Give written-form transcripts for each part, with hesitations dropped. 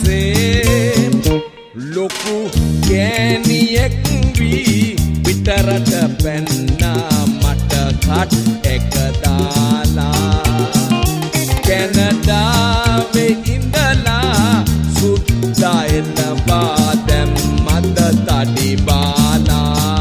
සේ ලොකු කෑනියෙක් වී පිටරට පැන්නා මට කට් එක දාලා කැනඩාවේ ඉඳලා සුද්දා එළඹා දැම්මද තඩි බාලා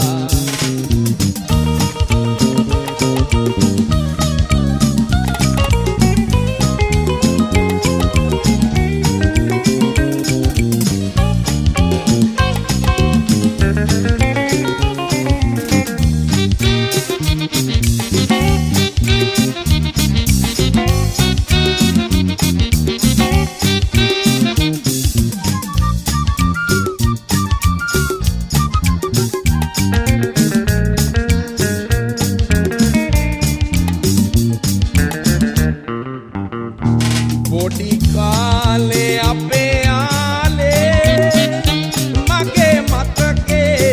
පොඩි කාලේ අපේ ආලේ මගේ මතකේ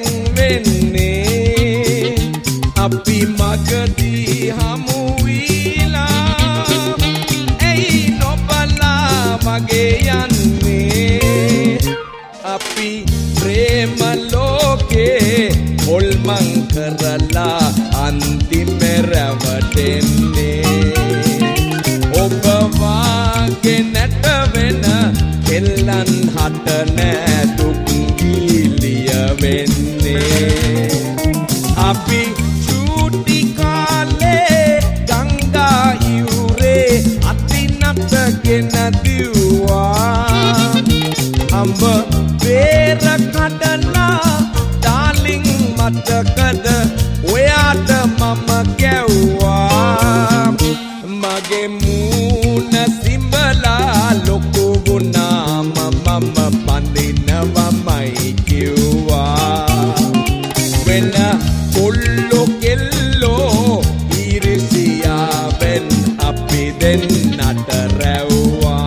නැංවෙන්නේ අපි මගදී හමු වීලා ඇයි නොබලා මගේ යන්නේ අපි ප්‍රේම ලෝකේ හොල්මන් කරලා අන්තිම රැවටෙන්නේ ඔබ වාගේ නැට වෙන කෙල්ලන් හට නෑ දුක් ගීලිය වෙන්නේ අපි චූටි කාලේ ගංගා ඉවුරේ අතිනතගෙන දිව්වා අඹ පෙර කඩලා ඩාලින් මතකද ඔයාට මම ගැව්වා මගේ මූණ සිඹලා ලොකු වුණාම මම පඳිනවමයි කිව්වා වෙන කොල්ලෝ කෙල්ලෝ ඉරිසියාවෙන් අපි දෙන්නට රැව්වා